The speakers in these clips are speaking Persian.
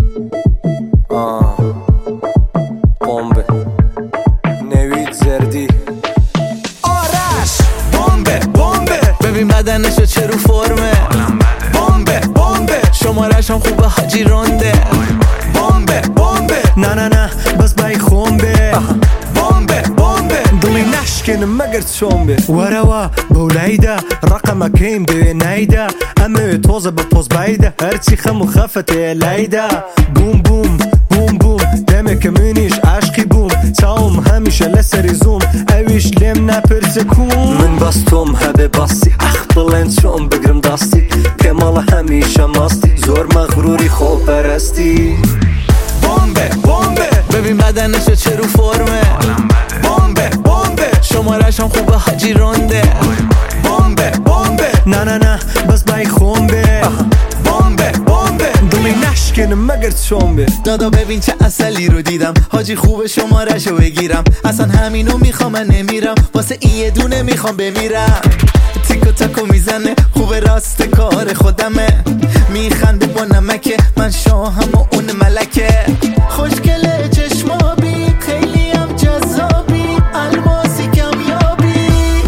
بمب نوید زردی آرش بمبه ببین بدنشو چه رو فرمه بمبه شمارش هم خوبه حاجی رونده بمبه نه بس بای خونبه بمبه دلی نشکنه مگر چونبه وروا بولایده رقم کیم دوی نایده امه توزه به پوز بایده هرچی خم و خفته لایده بوم بوم بوم بوم دمه که منیش عشقی بوم تاوم همیشه لسری زوم اویش لیم نپرسه کون من باستم هبه باستی اخ بلند شون بگرم داستی کمال همیشه ماستی زور مغروری خوب پرستی بمبه ببین بدنشو چه رو فرمه بمبه شمارش هم خوبه حاجی رونده بمبه نه بس بای خونبه بمبه دلی نشکنه مگر چونبه دادا ببین چه اصلی رو دیدم حاجی خوب شمارشو بگیرم اصلا همینو میخوام من نمیرم واسه این یه دونه میخوام بمیرم تیکو تاکو میزنه خوب راست کار خودمه میخنده با نمکه من شاهم و اون ملکه خوشگله چشمابی خیلی هم جذابی الماسی کمیابی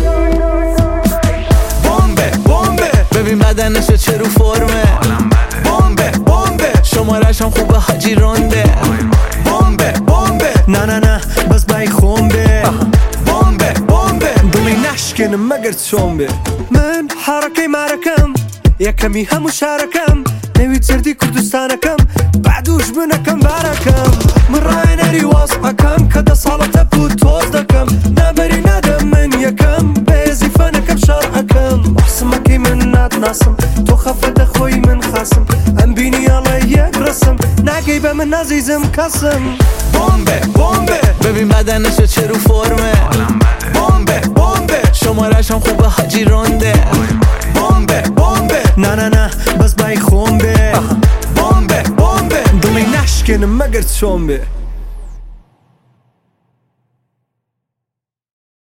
بمبه ببین بدنشو چه رو فرمه بمبه شمارش هم خوبه حاجی رونده بمبه نه بس بای خونبه بمبه دلی نشکنه مگر چونبه من حرکه معرکم یکمی همو شارکم نوید زردی کردستانکم بعدوش بنکم بارکم من رای نری واسقکم که ده سالته بود توز دکم نبری ندم من یکم بیزی فنکم شرعکم احسمکی من نتناسم تو خفت خوی من خاسم ام بینی الله یک رسم نگی به من عزیزم کسم بمبه ببین بدنشو چه رو فرمه بمبه شمارش هم خوبه حاجی رونده بمبه نه بس بای خونبه بمبه دلی نشکنه مگر چونبه